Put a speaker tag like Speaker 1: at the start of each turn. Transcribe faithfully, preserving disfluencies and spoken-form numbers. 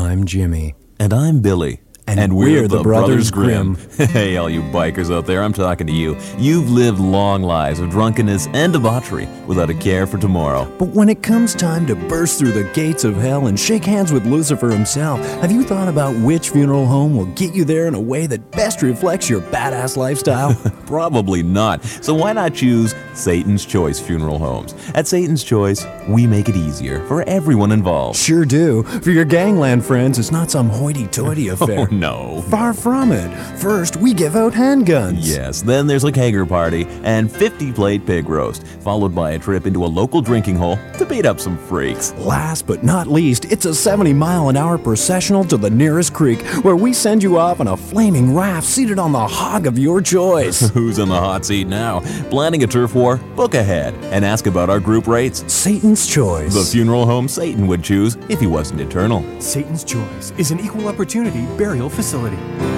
Speaker 1: I'm Jimmy.
Speaker 2: And I'm Billy.
Speaker 1: And, and we're, we're the, the Brothers, Brothers Grimm.
Speaker 2: Grimm. Hey, all you bikers out there, I'm talking to you. You've lived long lives of drunkenness and debauchery without a care for tomorrow.
Speaker 1: But when it comes time to burst through the gates of hell and shake hands with Lucifer himself, have you thought about which funeral home will get you there in a way that best reflects your badass lifestyle?
Speaker 2: Probably not. So why not choose Satan's Choice Funeral Homes? At Satan's Choice, we make it easier for everyone involved.
Speaker 1: Sure do. For your gangland friends, it's not some hoity-toity affair.
Speaker 2: Oh, no.
Speaker 1: Far from it. First, we give out handguns.
Speaker 2: Yes, then there's a kegger party and fifty-plate pig roast, followed by a trip into a local drinking hole to beat up some freaks.
Speaker 1: Last but not least, it's a seventy mile an hour processional to the nearest creek, where we send you off on a flaming raft seated on the hog of your choice.
Speaker 2: Who's in the hot seat now? Planning a turf war? Book ahead and ask about our group rates.
Speaker 1: Satan's Choice.
Speaker 2: The funeral home Satan would choose if he wasn't eternal.
Speaker 3: Satan's Choice is an equal opportunity burial facility.